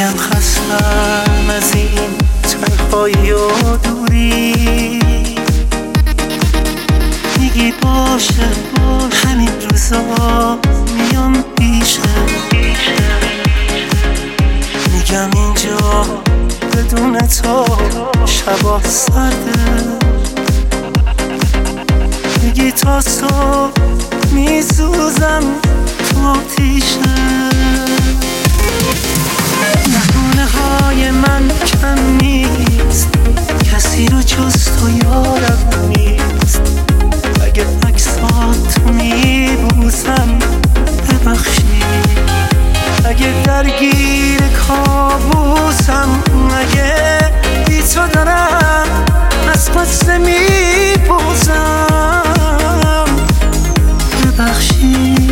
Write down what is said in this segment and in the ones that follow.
میگم خستم از این تنهایی و دوری. میگی باشه همین روزا میام پیشه. میگم اینجا بدون تو شبا سرده. میگی تا صبح میسوزم تو آتیشه. بهونه های من کم نیست، کسی رو جز تو یادم نیست. اگه عکساتو میبوسم ببخشی، اگه درگیر کابوسم، اگه بی تو دارم از قصه میپوزم ببخشی.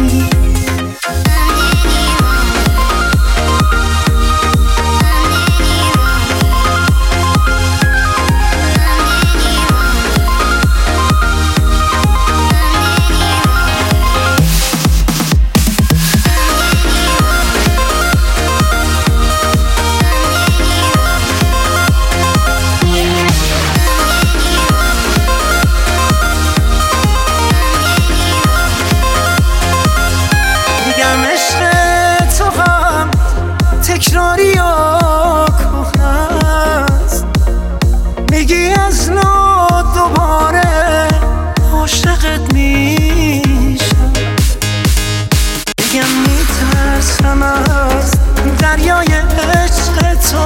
تکراری و کهنه است، میگی از نو دوباره عاشقت میشم. میگم میترسم از دریای عشق تو،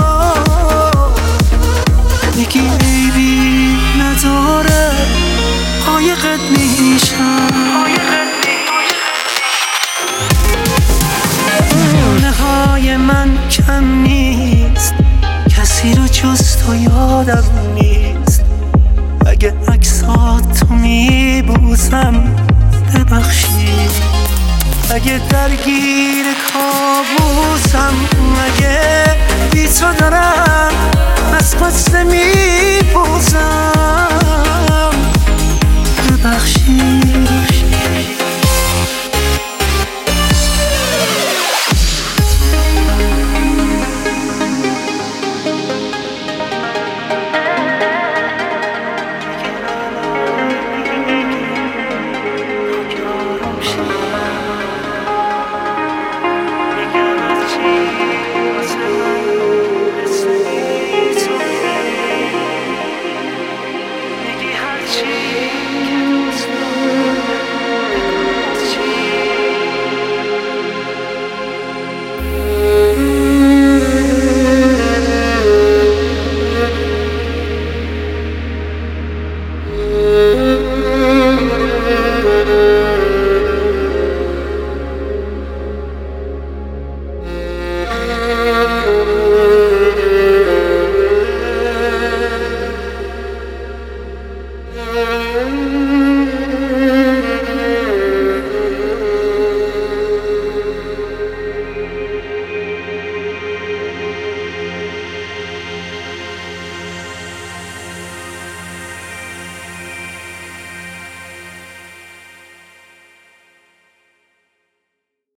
میگی عیبی نداره قایقت میشم. من کم نیست، کسی رو جز تو یادم نیست. اگه عکساتو میبوسم ببخشی، اگه درگیر کابوسم، اگه بی تو دارم از قصه میپوزم ببخشی.